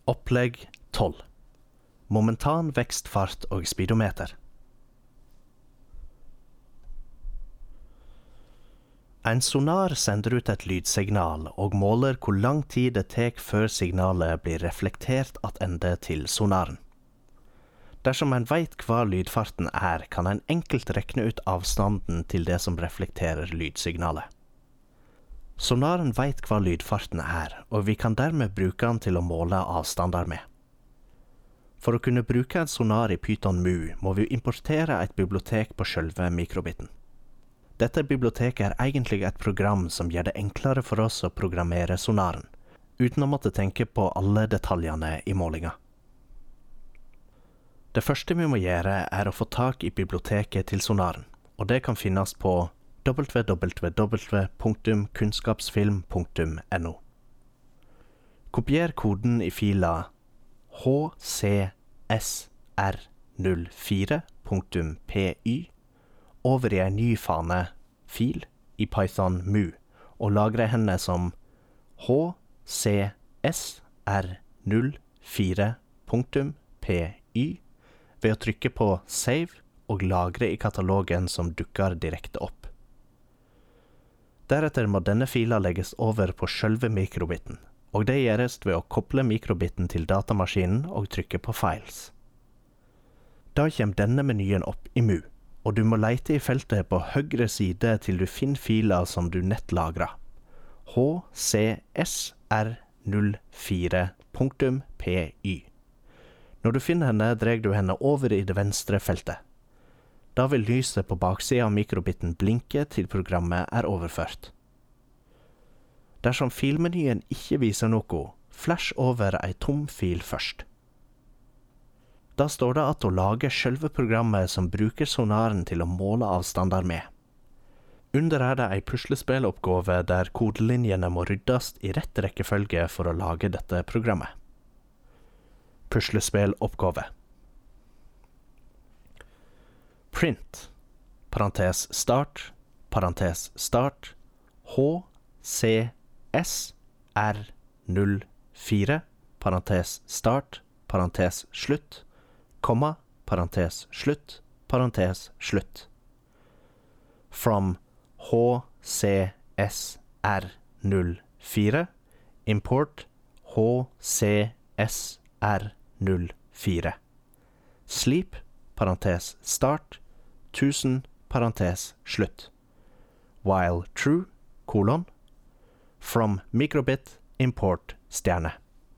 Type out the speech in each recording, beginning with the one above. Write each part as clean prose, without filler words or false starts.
Opplegg 12. Momentan vekstfart og speedometer. En sonar sender ut et lydsignal og måler hvor lang tid det tek før signalet blir reflektert attende til sonaren. Dersom en vet hva lydfarten kan en enkelt rekne ut avstanden til det som reflekterer lydsignalet. Sonaren vet hva lydfarten og vi kan dermed bruke den til å måle avstander med. For å kunne bruke en sonar i Python-mu må vi importere et bibliotek på selve mikrobiten. Dette biblioteket egentlig et program som gjør det enklere for oss å programmere sonaren, uten å måtte tenke på alle detaljene i målinga. Det første vi må gjøre å få tak i biblioteket til sonaren, og det kan finnes på www.kunnskapsfilm.no. Kopier koden i fila hcsr04.py over i en ny fil i Python-mu og lagre henne som hcsr04.py ved å trykke på Save og lagre i katalogen som dukker direkte opp. Deretter må denne fila legges over på selve mikrobiten, og det gjøres ved å koble mikrobiten til datamaskinen og trykke på Files. Da kommer denne menyen opp i mu, og du må leite i feltet på høyre side til du finner fila som du nettlagrer. hcsr04.py. Når du finner henne, drar du henne over i det venstre feltet. Da vil lyset på baksiden av mikrobiten blinke til programmet overført. Dersom filmenyen ikke viser noe, flash over en tom fil først. Da står det at å lage selve programmet som bruker sonaren til å måle avstander med. Under det en puslespilloppgave der kodelinjene må ryddes i rett rekkefølge for å lage dette programmet. Puslespilloppgave. Print, parentes start, hcsr04, parentes start, parentes slutt, komma, parentes slutt, parentes slutt. From hcsr04, import hcsr04. Sleep, parentes start, 1000, parentes slutt. While true, kolon, from microbit, import stjerne.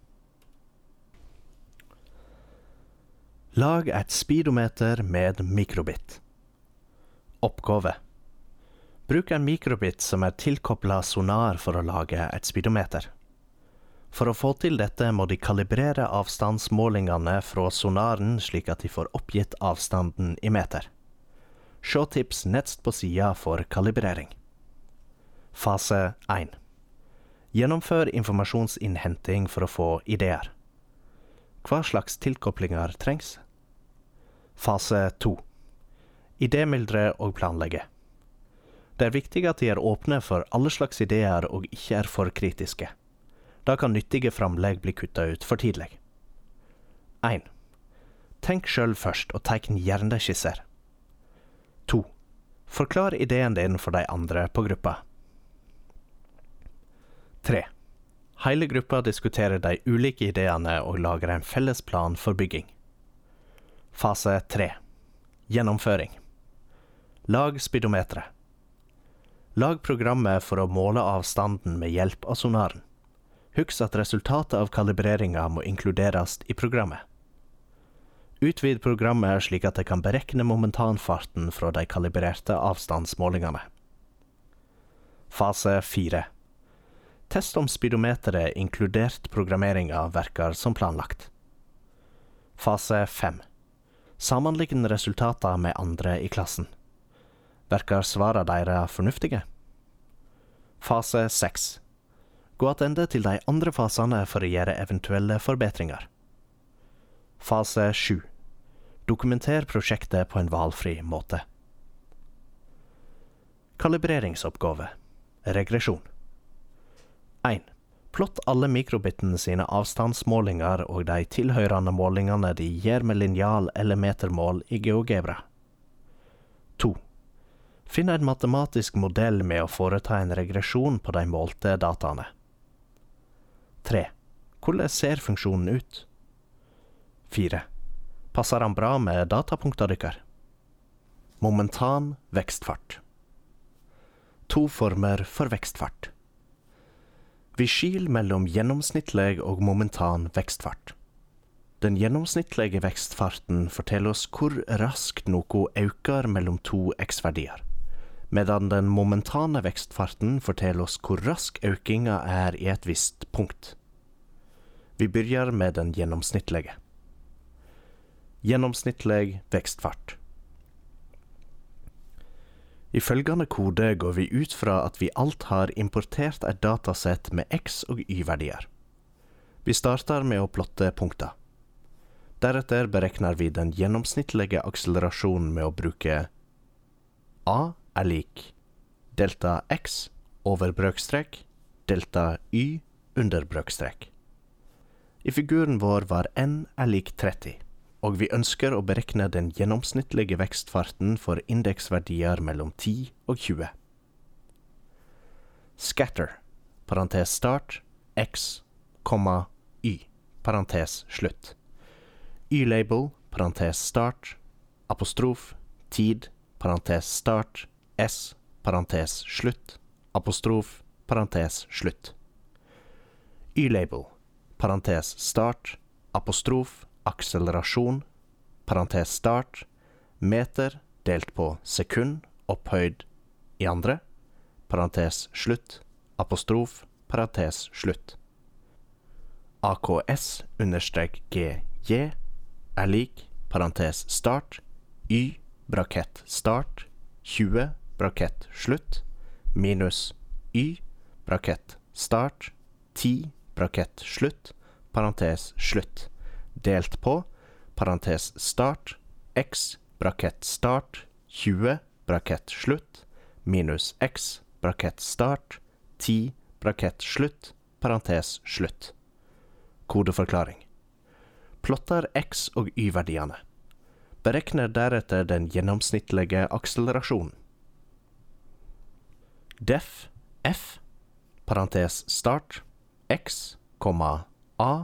Lag et speedometer med mikrobit. Oppgave. Bruk en mikrobit som tilkoblet sonar for å lage et speedometer. For å få til dette må de kalibrere avstandsmålingene fra sonaren slik at de får oppgitt avstanden i meter. Se tips nedst på siden for kalibrering. Fase 1. Gjennomfør informasjonsinnhenting for å få ideer. Hva slags tilkoblinger trengs? Fase 2. Idémildre og planlegge. Det viktig at de åpne for alle slags ideer og ikke for kritiske. Da kan nyttige framlegg bli kuttet ut for tidlig. 1. Tenk selv først og tegn gjerne skisser. 2. Forklar ideen din for de andre på gruppa. 3. Hele gruppa diskuterer de ulike ideene og lager en felles plan for bygging. Fase 3. Gjennomføring. Lag speedometre. Lag programmet for å måle avstanden med hjelp av sonaren. Husk at resultatet av kalibreringa må inkluderes i programmet. Utvid programmet slik at det kan berekne momentanfarten fra de kalibrerte avstandsmålingene. Fase 4. Test om speedometeret inkludert programmeringa verker som planlagt. Fase 5. Sammenligne resultater med andre i klassen. Verker svarene deres fornuftige? Fase 6. Gå attende til de andre fasene for å gjøre eventuelle forbedringer. Fase 7. Dokumenter prosjektet på en valfri måte. Kalibreringsoppgave. Regresjon. 1. Plott alle mikrobitene sine avstandsmålinger og de tilhørende målingene de gjør med lineal eller metermål i GeoGebra. 2. Finn en matematisk modell med å foreta en regresjon på de målte dataene. 3. Hvordan ser funksjonen ut? 4. Passer han bra med datapunkter dykker? Momentan vekstfart. 2 former for vekstfart. Vi skil mellom gjennomsnittlig og momentan vekstfart. Den gjennomsnittlige vekstfarten forteller oss hvor raskt noe øker mellom to x-verdier, medan den momentane vekstfarten forteller oss hvor rask økinga er i et visst punkt. Vi begynner med den gjennomsnittlige. Gjennomsnittlig vekstfart. I følgende kode går vi ut fra at vi alt har importert et datasett med x- og y-verdier. Vi starter med å plotte punkter. Deretter beregner vi den gjennomsnittlige akselerasjonen med å bruke a er lik delta x over brøkstrek, delta y under brøkstrek. I figuren vår var n er lik 30. Og vi ønsker å berekne den gjennomsnittlige vekstfarten for indeksverdier mellom 10 og 20. Scatter, parentes start, x, y, parentes slutt. Y-label, parentes start, apostrof, tid, parentes start, s, parentes slutt, apostrof, parentes slutt. Y-label, parentes start, apostrof, akselerasjon, parentes start, meter delt på sekund, opphøyd i andre, parentes slutt, apostrof, parentes slutt. AKS understrek GJ er lik, parentes start, Y, brakett start, 20, brakett slutt, minus Y, brakett start, 10, brakett slutt, parentes slutt. Delt på, parentes start, x, brakett start, 20, brakett slutt, minus x, brakett start, 10, brakett slutt, parentes slutt. Kodeforklaring. Plotter x- og y-verdiene. Berekner deretter den gjennomsnittlige akselerasjonen. Def, f, parentes start, x, a,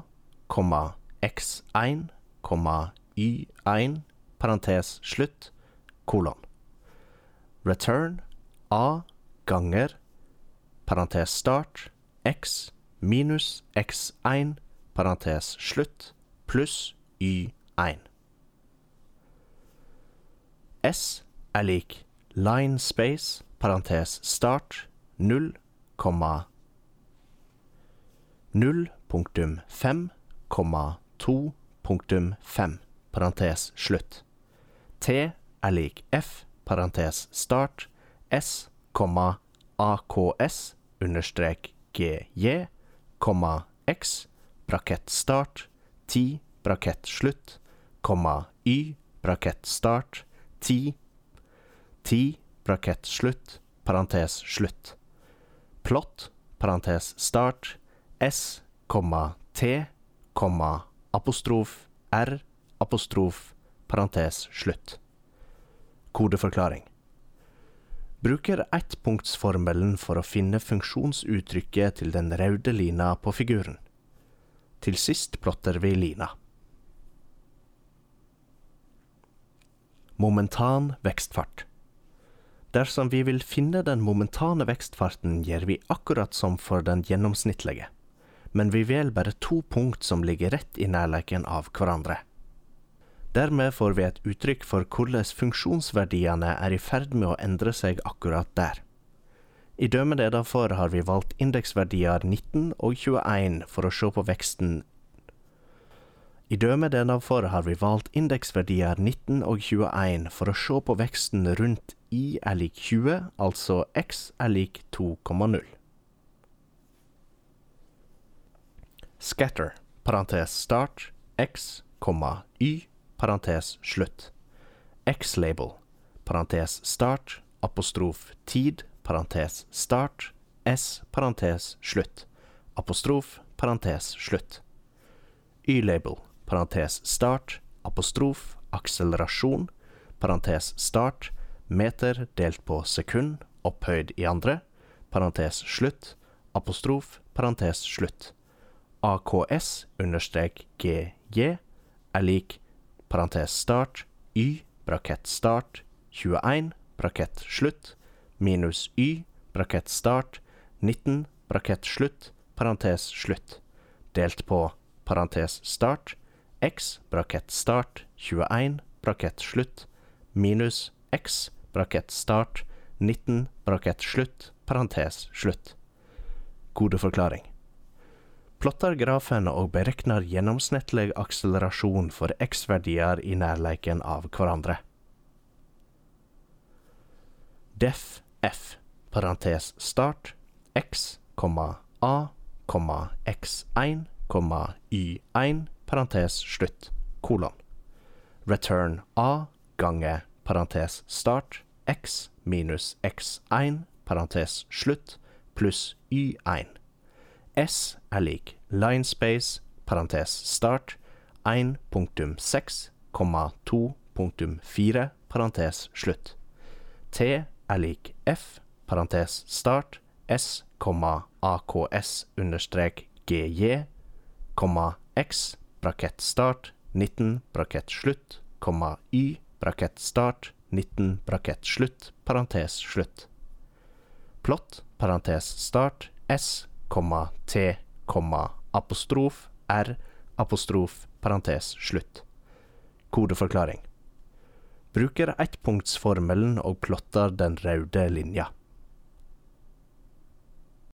x1, y1, parentes slutt, kolon. Return, a ganger, parentes start, x minus x1, parentes slutt, pluss y1. S er lik line space, parentes start, 0,0.5, 2.5, parentes slutt. T er lik F, parentes start, S, AKS, understrek GJ, X, brakett start, 10, brakett slutt, Y, brakett start, 10, brakett slutt, parentes slutt. Plott, parentes start, S, T, apostrof, R, apostrof, parentes slutt. Kodeforklaring. Bruker ettpunktsformelen for å finne funksjonsuttrykket til den røde lina på figuren. Til sist plotter vi lina. Momentan vekstfart. Dersom vi vil finne den momentane vekstfarten, gjør vi akkurat som for den gjennomsnittlige, men vi velger bare 2 punkt som ligger rett i nærleiken av hverandre. Dermed får vi et uttrykk for hvordan funksjonsverdiene er i ferd med å endre seg akkurat der. I dømmet nedenfor har vi valgt indeksverdier 19 og 21 for å se på veksten. I dømmet nedenfor har vi valgt indeksverdier 19 og 21 for å se på veksten rundt y er lik 20, altså x er lik 2,0. Scatter, parentes start, x, y, parentes slutt. X-label, parentes start, apostrof tid, parentes start, s, parentes slutt. apostrof, parentes, slutt. Y-label, parentes, start, apostrof, akselerasjon, parentes, start, meter delt på sekund, opphøyd i andre, parentes, slutt, apostrof, parentes, slutt. AKS understrek GJ er lik, parentes, start, Y, brakett, start, 21, brakett, slutt, minus Y, brakett, start, 19, brakett, slutt, parentes, slutt. Delt på, parentes, start, X, brakett, start, 21, brakett, slutt, minus X, brakett, start, 19, brakett, slutt, parentes, slutt. Kodeforklaring. Plotter grafen og berekner gjennomsnittlig akselerasjon for x-verdier i nærleiken av hverandre. Def F, parentes, start, X, A, X1, Y1, parentes, slutt, kolon. Return A gange, parentes, start, X minus X1, parentes, slutt, pluss Y1. S er lik linespace, parentes, start, 1.6, 2.4, parentes, slutt. T er lik F, parentes, start, S, AKS understrek GJ, X, brakett, start, 19, brakett, slutt, Y, brakett, start, 19, brakett, slutt, parentes, slutt. Plott, parentes, start, S, T, apostrof, R, apostrof, parentes, slutt. Kodeforklaring. Bruker ettpunktsformelen og plotter den røde linja.